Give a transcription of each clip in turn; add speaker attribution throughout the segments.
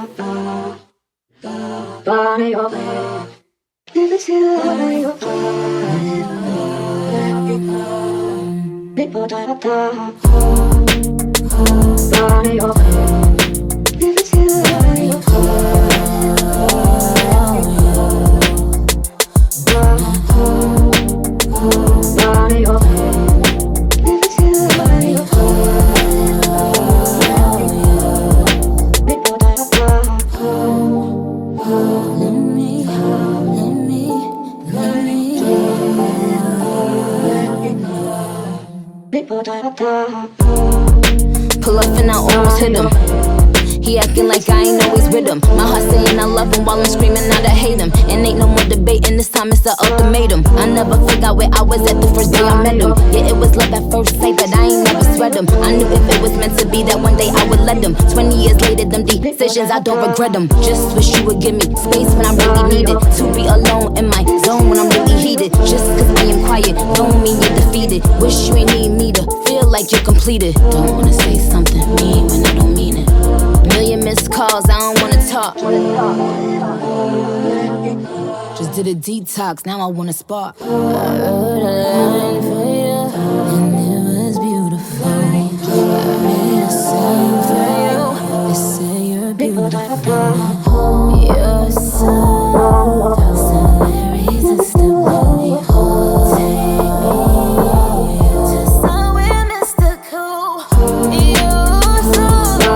Speaker 1: Body of it. Never see the body of it. People die of that. Body of it. Never see the body of it. Body of it. Never see the body of it. People die of that. People die of that.
Speaker 2: Pull up and I almost hit him. He acting like I ain't always with him. My heart saying I love him while I'm screaming out I hate him. And ain't no more debating, this time it's the ultimatum. I never forgot where I was at the first day I met him. Yeah, it was love at first sight, but I ain't never sweat him. I knew if it was meant to be that one day I would let him. 20 years later, them decisions, I don't regret them. Just wish you would give me space when I really need it. To be alone in my zone when I'm really heated. Just cause I am quiet, don't mean you're defeated. Wish you ain't need me to feel like you're completed. Don't wanna say something mean when I don't mean it. Million missed calls, I don't wanna talk. Just did a detox, now I wanna spark. I wrote a line for you, and it was beautiful. I made a song for you, they say you're beautiful. You're so hilarious and stability. Take me to somewhere mystical. You're so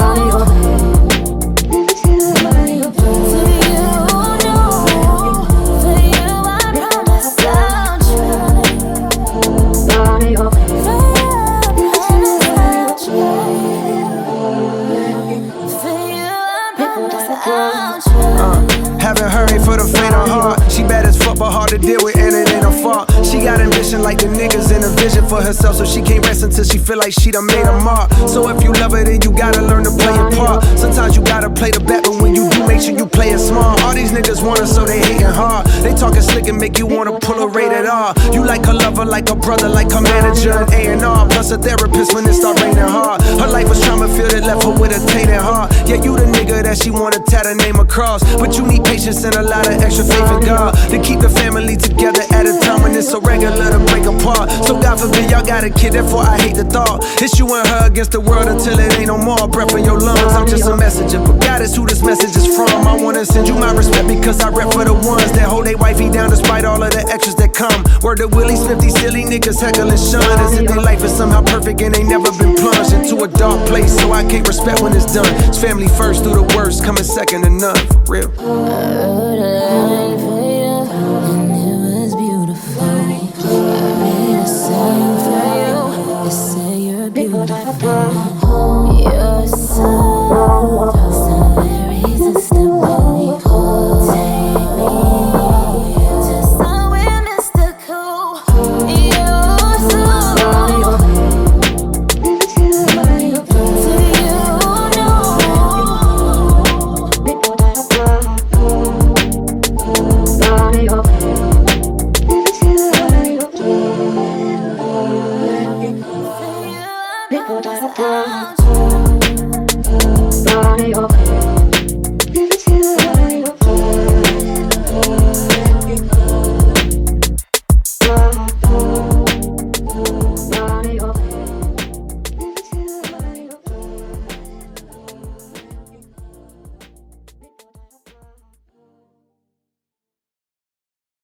Speaker 3: haven't hurried for the faint of heart. She bad as fuck, but hard to deal with, and it ain't her fault. She got ambition like the niggas in a vision for herself, so she can't rest until she feel like she done made a mark. So if you love her, then you gotta learn to play your part. Sometimes you gotta play the bet, but when you do, make sure you play it smart. All these niggas want her, so they hating hard. They talking slick and make you wanna pull a rated R. You like her lover, like her brother, like her manager and A&R, plus a therapist when it start raining hard. Her life was trauma-filled, it left her with a tainted heart. Yeah, you the nigga that she wanna tat her name across, but you need patience and a lot of extra faith in God to keep the family together at a time when it's so regular to break apart. So God forbid y'all got a kid, therefore I hate the thought. It's you and her against the world until it ain't no more breath in your lungs. I'm just a messenger, but God is who this message is from. I wanna send you my respect because I rep for the ones that hold they wifey down despite all of the extras that come. Word to Willie Smith, these silly niggas heckling Sean as if their life is somehow perfect and they never been plunged into a dark place. So I can't respect when it's done. It's family first through the worst, coming second to none, for real.